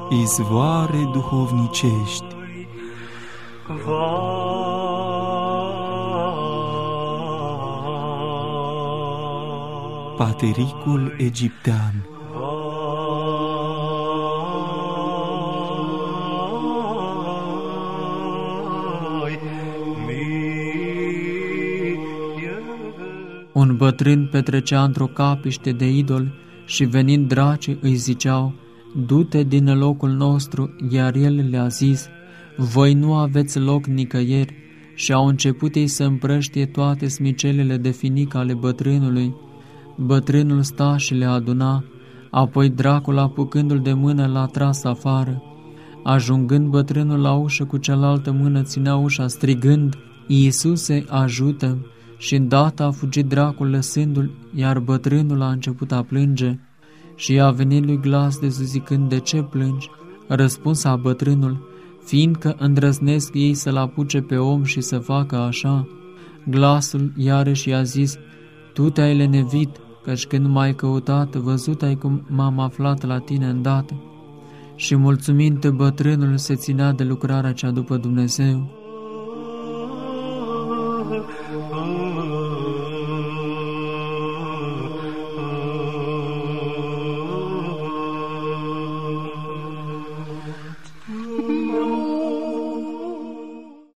izvoare duhovnicești. Patericul egiptean. Un bătrân petrecea într-o capiște de idol și venind dracii îi ziceau: du-te din locul nostru, iar el le-a zis: voi nu aveți loc nicăieri. Și au început ei să împrăștie toate smicelele de finică ale bătrânului. Bătrânul sta și le aduna, apoi dracul, apucându-l de mână, l-a tras afară. Ajungând bătrânul la ușă, cu cealaltă mână ținea ușa, strigând: Iisuse, ajută-mi! Și îndată a fugit dracul lăsându-l, iar bătrânul a început a plânge. Și i-a venit lui glas de sus zicând: de ce plângi? Răspunsa bătrânul: fiindcă îndrăznesc ei să-l apuce pe om și să facă așa. Glasul iarăși i-a zis: tu te-ai lenevit, căci când m-ai căutat, văzut ai cum m-am aflat la tine îndată. Și mulțumind, bătrânul se ținea de lucrarea cea după Dumnezeu.